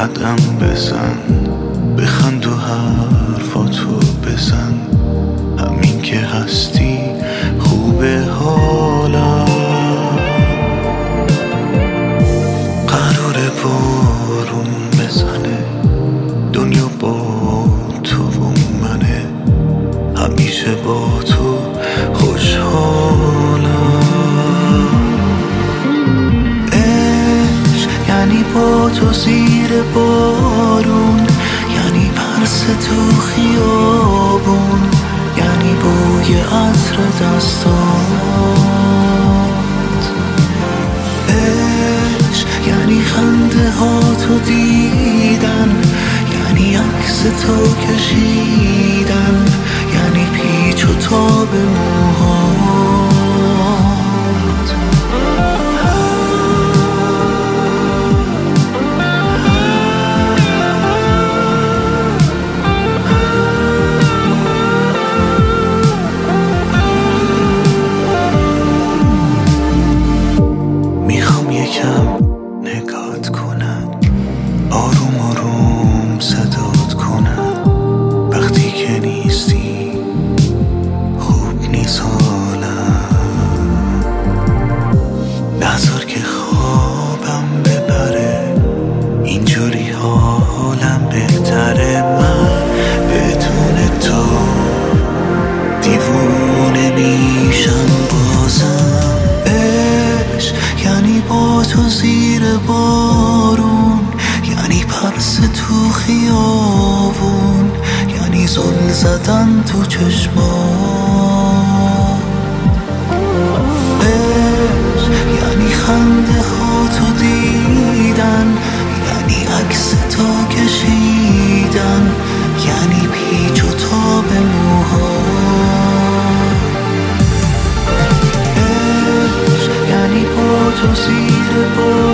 قدم بزن، بخند و حرفاتو بزن، همین که هستی خوبه حالم. قرار بارون بزنه، دنیا با تو و منه، همیشه با تو خوشحالم. عشق یعنی با تو زیر بارون، یعنی پرس تو خیابون، یعنی بوی عطر دستات. عشق یعنی خنده ها تو دیدن، یعنی عکس تو کشیدن، یعنی پیچ و تاب موهات. میخوام یکم نگات کنم، آروم آروم صدات کنم، وقتی که نیستی خوب نیست حالم. نذار که خوابم ببره، اینجوری حالم بهتره. من بدون تو دیوونه میشم بازم. عشق یعنی با تو زیر بارون، یعنی پرس تو خیابون، یعنی زل زدن تو چشمات. عشق یعنی خنده ها تو دیدن، یعنی عکس تو کشیدن، یعنی پیچ و تاب موهات. عشق یعنی با تو زیر بارون،